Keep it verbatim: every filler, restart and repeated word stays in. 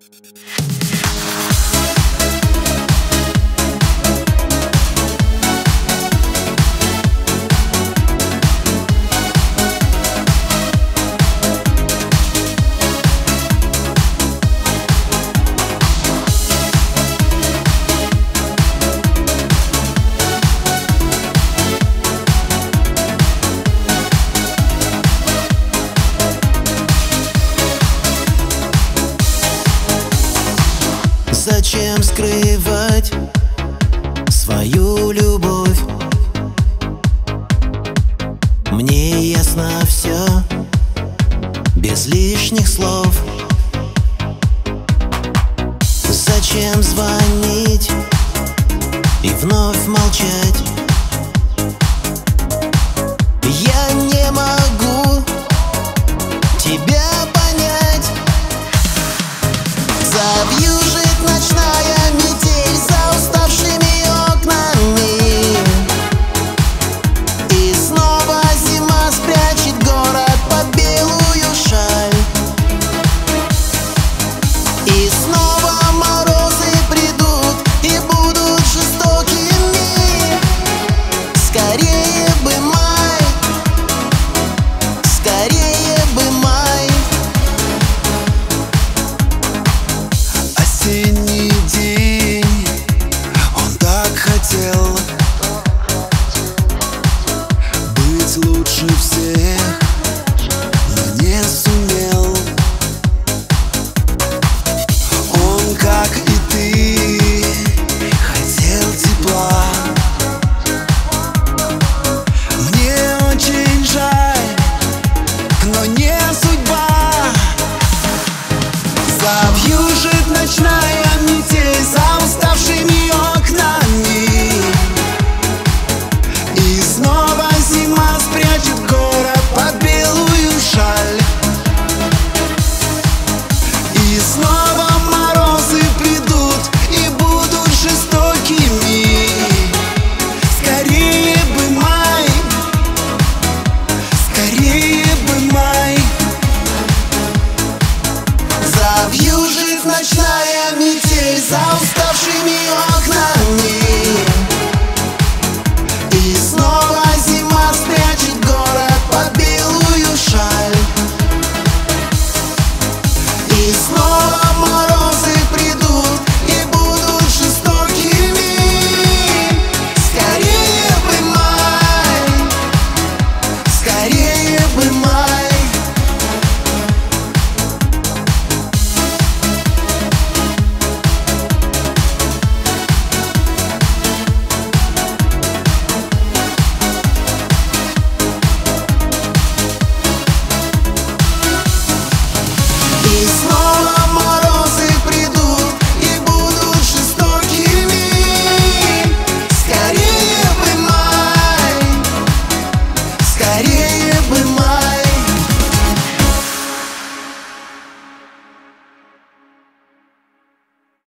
Зачем скрывать свою любовь? Мне ясно все, без лишних слов. Зачем звонить и вновь молчать? Я не могу тебя понять. Завьюжит ночная метель за уставшими окнами, и снова зима спрячет город под белую шаль. И снова морозы придут и будут жестокими. Скорее бы май, скорее бы май. Осенний день, он так хотел быть лучше всех, но не сумел. Он, как и ты, хотел тепла. Мне очень жаль, но не судьба. Завьюжит ночная метель за уставшими окнами, и снова зима спрячет город под белую шаль. И снова морозы придут и будут жестокими. Скорее бы май, скорее бы май. Завьюжит ночная метель за уставшими окнами.